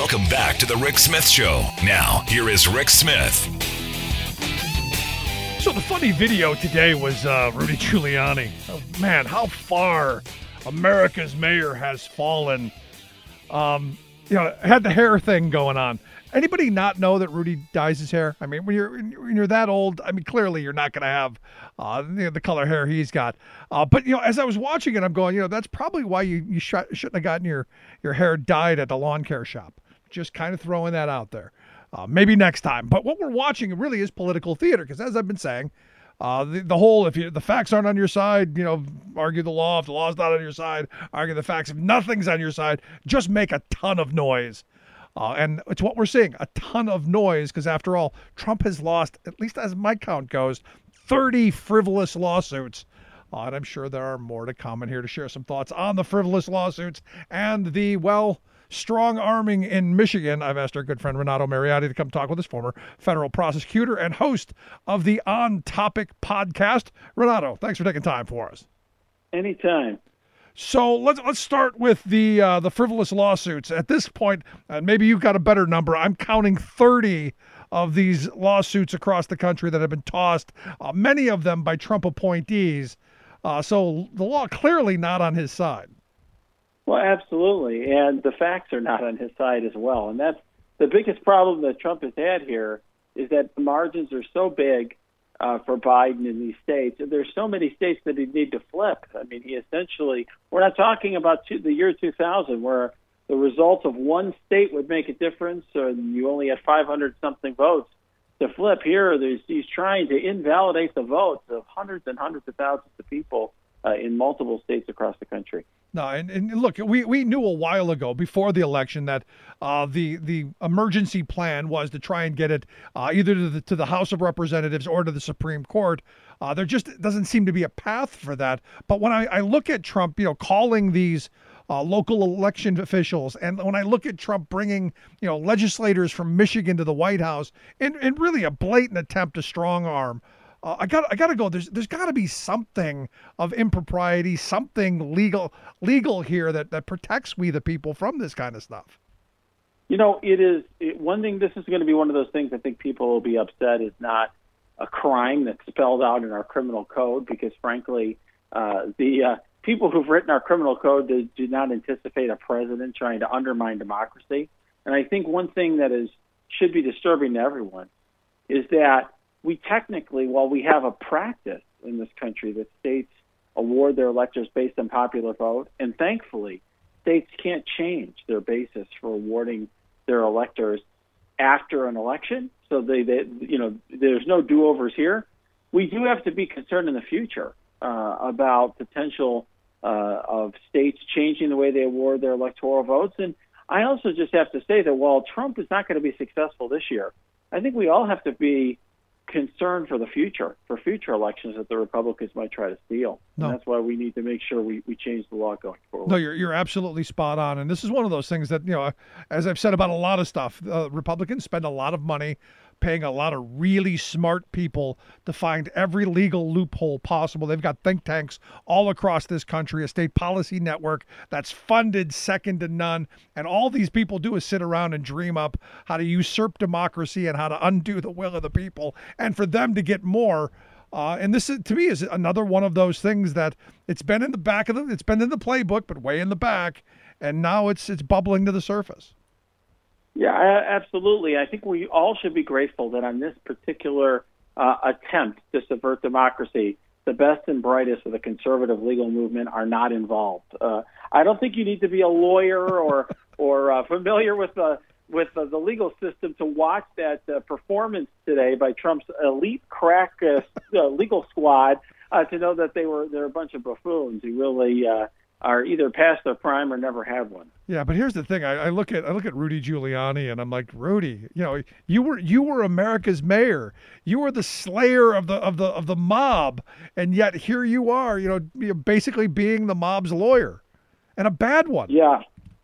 Welcome back to the Rick Smith Show. Now, here is Rick Smith. So the funny video today was Rudy Giuliani. Oh, man, how far America's mayor has fallen. Had the hair thing going on. Anybody not know that Rudy dyes his hair? I mean, when you're that old, I mean, clearly you're not going to have the color hair he's got. But as I was watching it, I'm going, that's probably why you shouldn't have gotten your hair dyed at the lawn care shop. Just kind of throwing that out there. Maybe next time. But what we're watching really is political theater, because as I've been saying, the whole, if the facts aren't on your side, argue the law. If the law's not on your side, argue the facts. If nothing's on your side, just make a ton of noise. And it's what we're seeing, a ton of noise, because after all, Trump has lost, at least as my count goes, 30 frivolous lawsuits. And I'm sure there are more to come in here to share some thoughts on the frivolous lawsuits and the, strong arming in Michigan. I've asked our good friend Renato Mariotti to come talk with us, former federal prosecutor and host of the On Topic podcast. Renato, thanks for taking time for us. Anytime. So let's start with the frivolous lawsuits. At this point, maybe you've got a better number. I'm counting 30 of these lawsuits across the country that have been tossed, many of them by Trump appointees. So the law clearly not on his side. Well, absolutely. And the facts are not on his side as well. And that's the biggest problem that Trump has had here, is that the margins are so big for Biden in these states. There's so many states that he'd need to flip. I mean, we're not talking about the year 2000 where the result of one state would make a difference and you only had 500-something votes to flip. Here, he's trying to invalidate the votes of hundreds and hundreds of thousands of people in multiple states across the country. No, and look, we knew a while ago, before the election, that the emergency plan was to try and get it either to the House of Representatives or to the Supreme Court. There just doesn't seem to be a path for that. But when I look at Trump, calling these local election officials, and when I look at Trump bringing legislators from Michigan to the White House, in really a blatant attempt to strong arm. I got to go. There's got to be something of impropriety, something legal here that protects we the people from this kind of stuff. One thing. This is going to be one of those things I think people will be upset is not a crime that's spelled out in our criminal code, because frankly, the people who've written our criminal code do not anticipate a president trying to undermine democracy. And I think one thing that should be disturbing to everyone is that we technically, while we have a practice in this country that states award their electors based on popular vote, and thankfully, states can't change their basis for awarding their electors after an election, so there's no do-overs here. We do have to be concerned in the future about potential of states changing the way they award their electoral votes. And I also just have to say that while Trump is not going to be successful this year, I think we all have to be concerned for the future, for future elections that the Republicans might try to steal. No. And that's why we need to make sure we change the law going forward. No, you're absolutely spot on. And this is one of those things that, as I've said about a lot of stuff, Republicans spend a lot of money paying a lot of really smart people to find every legal loophole possible. They've got think tanks all across this country, a state policy network that's funded second to none. And all these people do is sit around and dream up how to usurp democracy and how to undo the will of the people, and for them to get more. And this, to me, is another one of those things that it's been in the back of it's been in the playbook, but way in the back, and now it's bubbling to the surface. Yeah, absolutely. I think we all should be grateful that on this particular attempt to subvert democracy, the best and brightest of the conservative legal movement are not involved. I don't think you need to be a lawyer or familiar with the legal system to watch that performance today by Trump's elite crack legal squad to know that they're a bunch of buffoons who really are either past their prime or never had one. Yeah, but here's the thing: I look at Rudy Giuliani, and I'm like, Rudy, you were America's mayor, you were the slayer of the mob, and yet here you are, basically being the mob's lawyer, and a bad one. Yeah,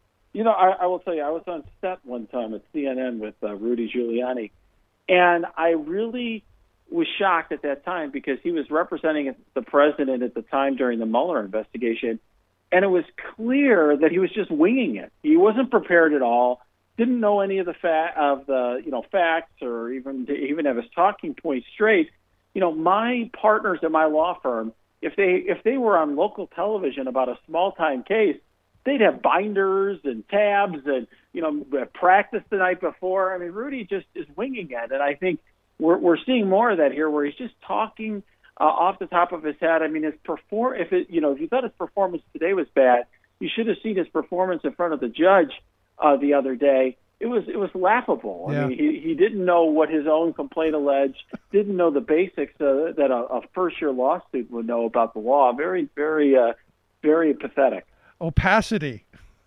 I will tell you, I was on set one time at CNN with Rudy Giuliani, and I really was shocked at that time because he was representing the president at the time during the Mueller investigation. And it was clear that he was just winging it. He wasn't prepared at all. didn't know any of the facts or even have his talking points straight. My partners at my law firm, if they were on local television about a small time case, they'd have binders and tabs and practice the night before. I mean, Rudy just is winging it, and I think we're seeing more of that here, where he's just talking off the top of his head. I mean, if you thought his performance today was bad, you should have seen his performance in front of the judge the other day. It was laughable. Yeah. I mean, he didn't know what his own complaint alleged, didn't know the basics that a first-year law student would know about the law. Very, very, very pathetic. Opacity.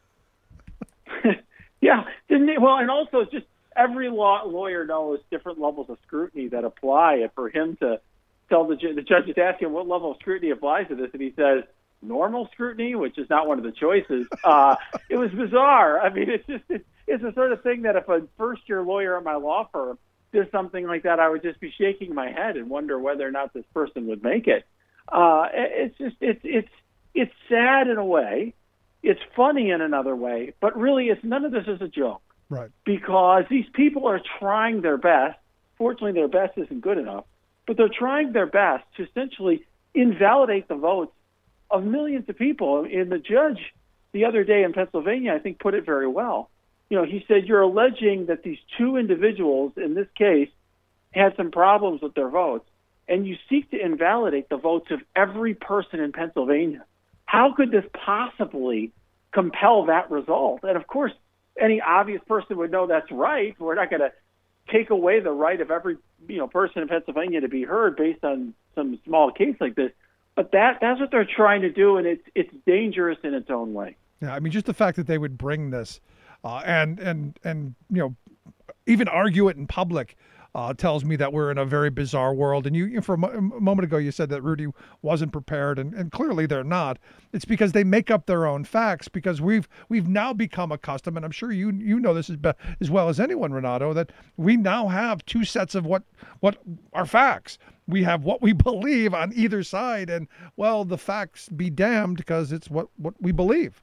Yeah. Well, and also just every lawyer knows different levels of scrutiny that apply. And for him to tell the judge is asking what level of scrutiny applies to this, and he says normal scrutiny, which is not one of the choices. It was bizarre. I mean, it's the sort of thing that if a first-year lawyer at my law firm did something like that, I would just be shaking my head and wonder whether or not this person would make it. It's sad in a way. It's funny in another way, but really none of this is a joke. Right. Because these people are trying their best. Fortunately, their best isn't good enough, but they're trying their best to essentially invalidate the votes of millions of people. And the judge the other day in Pennsylvania, I think, put it very well. He said, you're alleging that these two individuals in this case had some problems with their votes, and you seek to invalidate the votes of every person in Pennsylvania. How could this possibly compel that result? And of course, any obvious person would know that's right. We're not going to take away the right of every person in Pennsylvania to be heard based on some small case like this. But that's what they're trying to do, and it's dangerous in its own way. Yeah, I mean, just the fact that they would bring this and even argue it in public tells me that we're in a very bizarre world. And you for a moment ago, you said that Rudy wasn't prepared, and clearly they're not. It's because they make up their own facts, because we've now become accustomed, and I'm sure you know this as well as anyone, Renato, that we now have two sets of what are facts. We have what we believe on either side, and well, the facts be damned, because it's what we believe.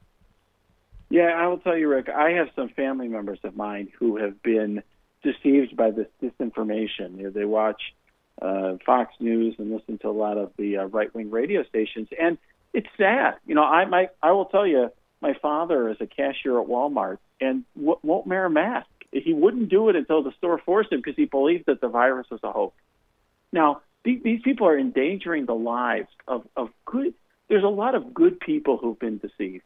Yeah, I will tell you, Rick, I have some family members of mine who have been deceived by this disinformation. They watch Fox News and listen to a lot of the right-wing radio stations, and it's sad. I will tell you, my father is a cashier at Walmart and won't wear a mask. He wouldn't do it until the store forced him, because he believed that the virus was a hoax. Now, these people are endangering the lives of good. There's a lot of good people who've been deceived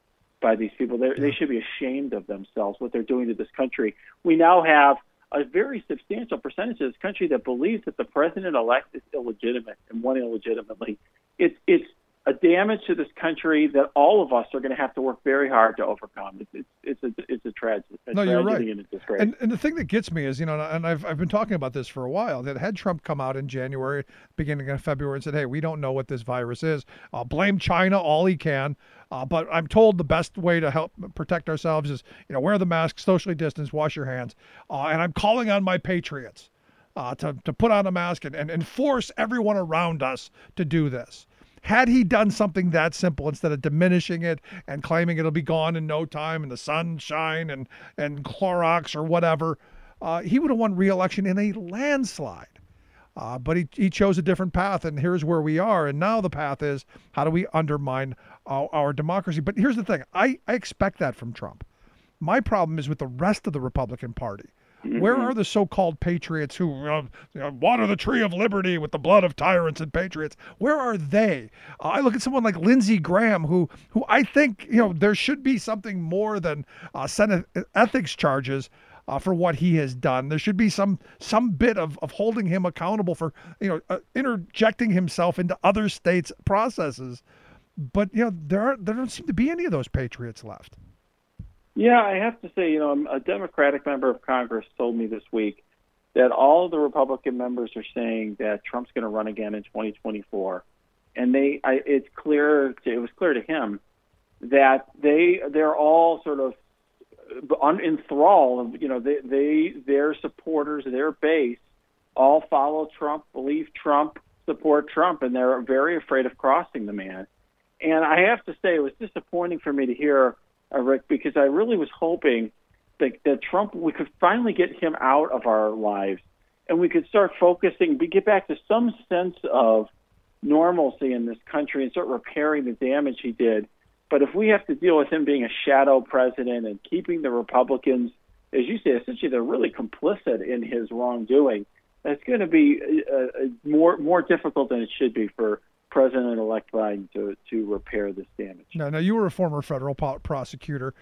by these people. They should be ashamed of themselves, what they're doing to this country. We now have a very substantial percentage of this country that believes that the president-elect is illegitimate and won illegitimately. It's a damage to this country that all of us are going to have to work very hard to overcome. It's a tragedy. No, you're right. And a disgrace. And the thing that gets me is, and I've been talking about this for a while, that had Trump come out in January, beginning of February, and said, hey, we don't know what this virus is. Blame China all he can. But I'm told the best way to help protect ourselves is, wear the mask, socially distance, wash your hands. And I'm calling on my patriots to put on a mask and force everyone around us to do this. Had he done something that simple, instead of diminishing it and claiming it'll be gone in no time and the sunshine and Clorox or whatever, he would have won re-election in a landslide. But he chose a different path, and here's where we are. And now the path is, how do we undermine our democracy? But here's the thing. I expect that from Trump. My problem is with the rest of the Republican Party. Mm-hmm. Where are the so-called patriots who water the tree of liberty with the blood of tyrants and patriots? Where are they? I look at someone like Lindsey Graham, who I think there should be something more than Senate ethics charges for what he has done. There should be some bit of holding him accountable for interjecting himself into other states' processes. But there don't seem to be any of those patriots left. Yeah, I have to say, a Democratic member of Congress told me this week that all of the Republican members are saying that Trump's going to run again in 2024, and it was clear to him that they're all sort of enthralled. Their supporters, their base, all follow Trump, believe Trump, support Trump, and they're very afraid of crossing the man. And I have to say, it was disappointing for me to hear, Rick, because I really was hoping that Trump, we could finally get him out of our lives, and we could start focusing, get back to some sense of normalcy in this country and start repairing the damage he did. But if we have to deal with him being a shadow president and keeping the Republicans, as you say, essentially they're really complicit in his wrongdoing, that's going to be more difficult than it should be for President-elect Biden to repair this damage. Now you were a former federal prosecutor.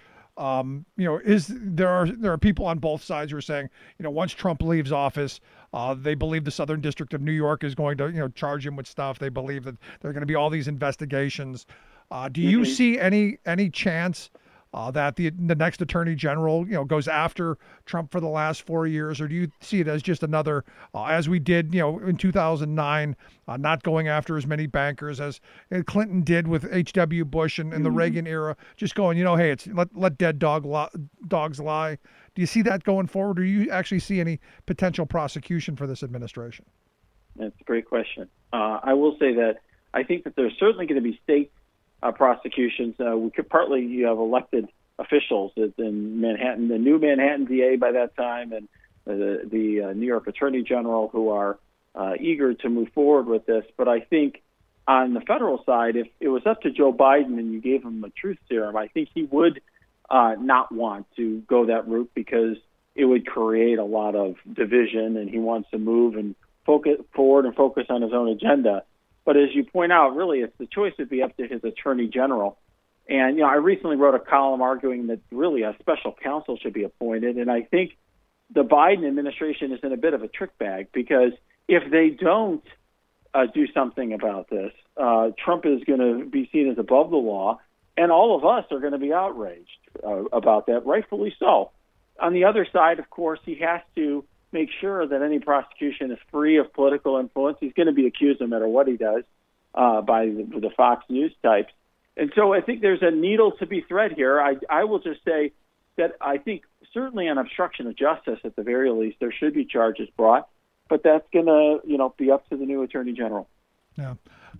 There are people on both sides who are saying, once Trump leaves office, they believe the Southern District of New York is going to, charge him with stuff. They believe that there are going to be all these investigations. Do you see any chance that the next attorney general, goes after Trump for the last 4 years, or do you see it as just another, as we did, in 2009, not going after as many bankers as Clinton did with H.W. Bush and the Reagan era, just going, hey, it's let dead dogs lie. Do you see that going forward, or do you actually see any potential prosecution for this administration? That's a great question. I will say that I think that there's certainly going to be state prosecutions. We could partly you have elected officials in Manhattan, the new Manhattan DA by that time, and the New York Attorney General who are eager to move forward with this. But I think on the federal side, if it was up to Joe Biden and you gave him a truth serum, I think he would not want to go that route because it would create a lot of division, and he wants to move and focus forward and focus on his own agenda. But as you point out, really, it's the choice would be up to his attorney general. And, I recently wrote a column arguing that really a special counsel should be appointed. And I think the Biden administration is in a bit of a trick bag because if they don't do something about this, Trump is going to be seen as above the law. And all of us are going to be outraged about that, rightfully so. On the other side, of course, he has to make sure that any prosecution is free of political influence. He's going to be accused no matter what he does by the Fox News types. And so I think there's a needle to be thread here. I will just say that I think certainly on obstruction of justice, at the very least, there should be charges brought. But that's going to, be up to the new attorney general. Yeah.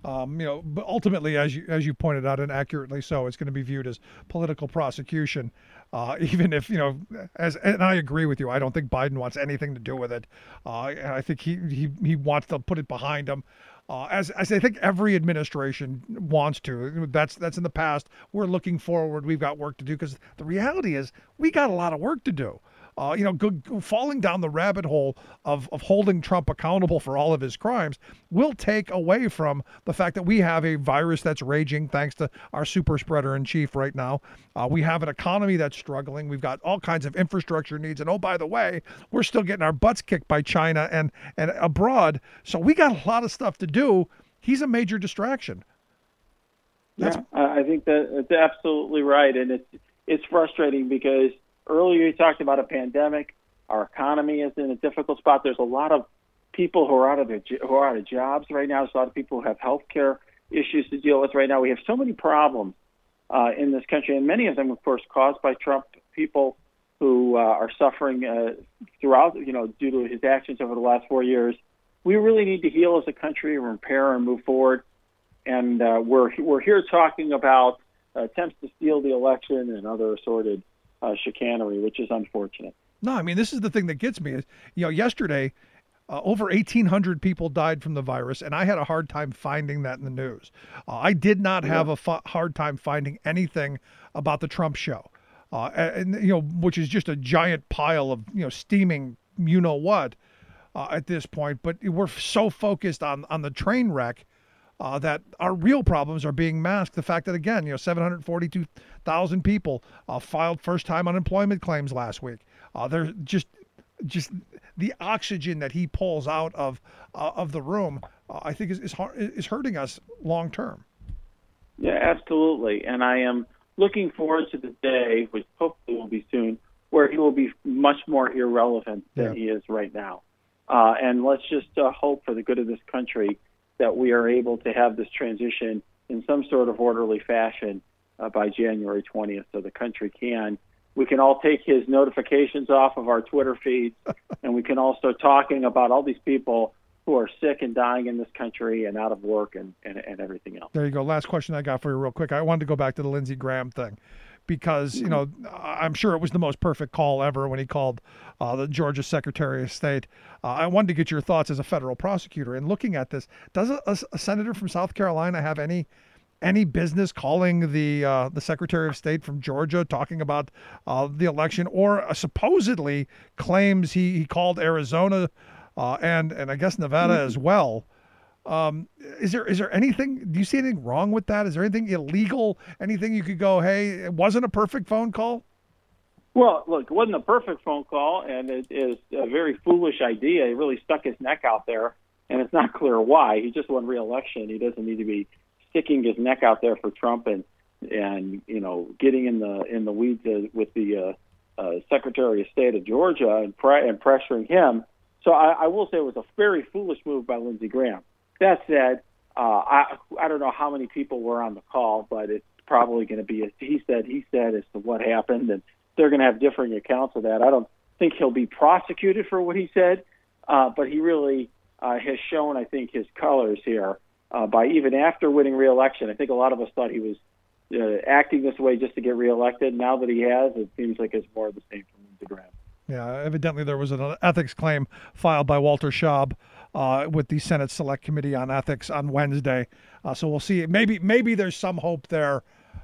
But ultimately, as you pointed out, and accurately so, it's going to be viewed as political prosecution, even if, and I agree with you. I don't think Biden wants anything to do with it. I think he wants to put it behind him. As I think every administration wants to. That's in the past. We're looking forward. We've got work to do because the reality is we got a lot of work to do. Falling down the rabbit hole of holding Trump accountable for all of his crimes will take away from the fact that we have a virus that's raging thanks to our super spreader in chief right now. We have an economy that's struggling. We've got all kinds of infrastructure needs. And oh, by the way, we're still getting our butts kicked by China and abroad. So we got a lot of stuff to do. He's a major distraction. I think that's absolutely right. And it's frustrating because earlier you talked about a pandemic. Our economy is in a difficult spot. There's a lot of people who are out of jobs right now. There's a lot of people who have health care issues to deal with right now. We have so many problems in this country, and many of them, of course, caused by Trump. People who are suffering throughout, due to his actions over the last 4 years. We really need to heal as a country and repair and move forward. And we're here talking about attempts to steal the election and other assorted chicanery, which is unfortunate. No, I mean, this is the thing that gets me is, yesterday, over 1,800 people died from the virus, and I had a hard time finding that in the news. I did not have a hard time finding anything about the Trump show, which is just a giant pile of, steaming, what, at this point. But we're so focused on the train wreck that our real problems are being masked. The fact that, again, 742,000 people filed first-time unemployment claims last week. They're just the oxygen that he pulls out of the room, I think is hurting us long term. Yeah, absolutely. And I am looking forward to the day, which hopefully will be soon, where he will be much more irrelevant than he is right now. And let's just hope for the good of this country that we are able to have this transition in some sort of orderly fashion by January 20th so the country we can all take his notifications off of our Twitter feeds, and we can all start talking about all these people who are sick and dying in this country and out of work and everything else. There you go. Last question I got for you real quick. I wanted to go back to the Lindsey Graham thing because, you know, I'm sure it was the most perfect call ever when he called the Georgia Secretary of State. I wanted to get your thoughts as a federal prosecutor. And looking at this, does a senator from South Carolina have any business calling the Secretary of State from Georgia talking about the election, or supposedly claims he called Arizona and I guess Nevada as well? Is there anything, do you see anything wrong with that? Is there anything illegal? Anything you could go, hey, it wasn't a perfect phone call? Well, look, it wasn't a perfect phone call, and it is a very foolish idea. He really stuck his neck out there, and it's not clear why. He just won re-election. He doesn't need to be sticking his neck out there for Trump and you know, getting in the weeds with the Secretary of State of Georgia and pressuring him. So I will say it was a very foolish move by Lindsey Graham. That said, I don't know how many people were on the call, but it's probably going to be a he said as to what happened, and they're going to have differing accounts of that. I don't think he'll be prosecuted for what he said, but he really has shown, I think, his colors here by even after winning re-election. I think a lot of us thought he was acting this way just to get reelected. Now that he has, it seems like it's more of the same from Lindsey Graham. Yeah, evidently there was an ethics claim filed by Walter Schaub with the Senate Select Committee on Ethics on Wednesday. So we'll see. Maybe there's some hope there.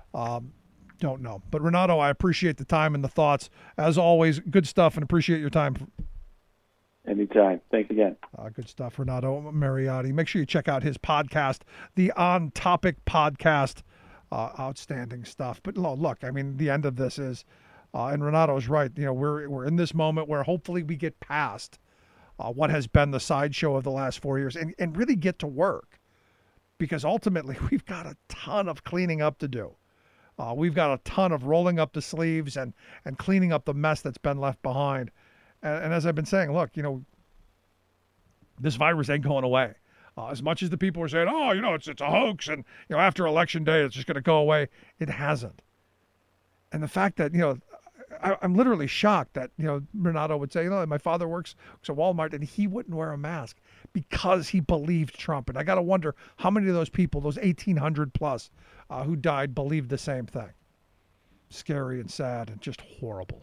Don't know. But Renato, I appreciate the time and the thoughts. As always, good stuff, and appreciate your time. Anytime. Thanks again. Good stuff, Renato Mariotti. Make sure you check out his podcast, the On Topic Podcast. Outstanding stuff. But look, I mean, the end of this is, and Renato's right, you know, we're in this moment where hopefully we get past what has been the sideshow of the last 4 years and really get to work, because ultimately we've got a ton of cleaning up to do. We've got a ton of rolling up the sleeves and cleaning up the mess that's been left behind. And as I've been saying, look, you know, this virus ain't going away. As much as the people are saying, oh, you know, it's a hoax, and, you know, after Election Day, it's just going to go away. It hasn't. And the fact that, you know, I'm literally shocked that, you know, Renato would say, you know, my father works at Walmart, and he wouldn't wear a mask because he believed Trump. And I got to wonder how many of those people, those 1,800 plus who died, believed the same thing. Scary and sad and just horrible.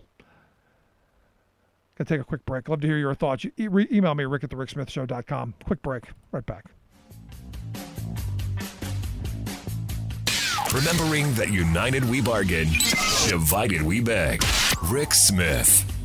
Gonna take a quick break. Love to hear your thoughts. Email me, rick@thericksmithshow.com. Quick break. Right back. Remembering that united we bargain, divided we beg. Rick Smith.